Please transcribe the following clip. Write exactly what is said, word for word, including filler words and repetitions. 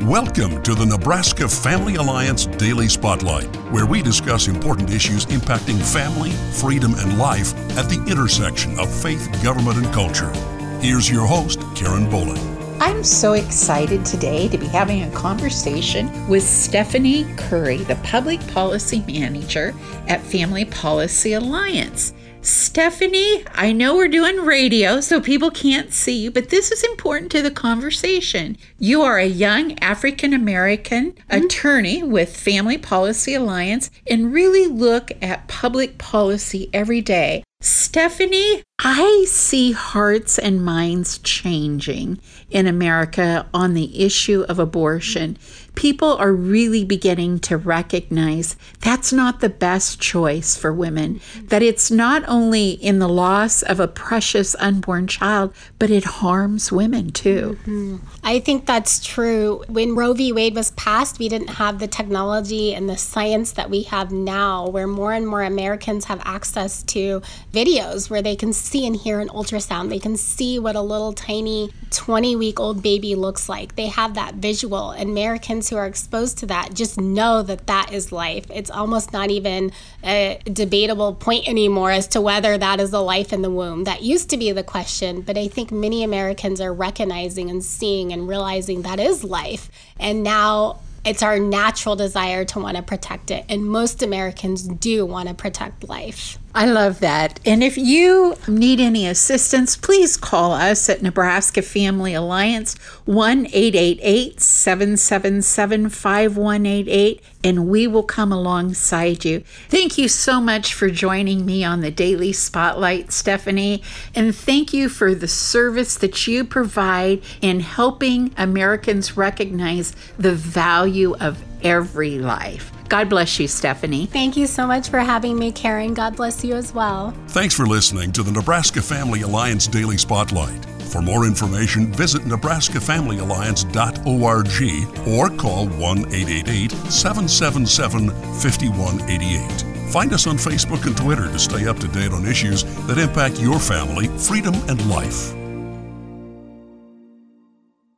Welcome to the Nebraska Family Alliance Daily Spotlight, where we discuss important issues impacting family, freedom, and life at the intersection of faith, government, and culture. Here's your host, Karen Bowling. I'm so excited today to be having a conversation with Stephanie Curry, the Public Policy Manager at Family Policy Alliance. Stephanie, I know we're doing radio, so people can't see you, but this is important to the conversation. You are a young African-American mm-hmm. attorney with Family Policy Alliance and really look at public policy every day. Stephanie, I see hearts and minds changing in America on the issue of abortion. People are really beginning to recognize that's not the best choice for women, that it's not only in the loss of a precious unborn child, but it harms women too. Mm-hmm. I think that's true. When Roe v. Wade was passed, we didn't have the technology and the science that we have now, where more and more Americans have access to videos where they can see and hear an ultrasound. They can see what a little tiny twenty-week-old baby looks like. They have that visual. Americans who are exposed to that just know that that is life. It's almost not even a debatable point anymore as to whether that is a life in the womb. That used to be the question, but I think many Americans are recognizing and seeing and realizing that is life. And now it's our natural desire to want to protect it. And most Americans do want to protect life. I love that. And if you need any assistance, please call us at Nebraska Family Alliance, one eight eight eight, seven seven seven, five one eight eight, and we will come alongside you. Thank you so much for joining me on the Daily Spotlight, Stephanie, and thank you for the service that you provide in helping Americans recognize the value of every life. God bless you, Stephanie. Thank you so much for having me, Karen. God bless you as well. Thanks for listening to the Nebraska Family Alliance Daily Spotlight. For more information, visit nebraska family alliance dot org or call one eight eight eight, seven seven seven, five one eight eight. Find us on Facebook and Twitter to stay up to date on issues that impact your family, freedom, and life.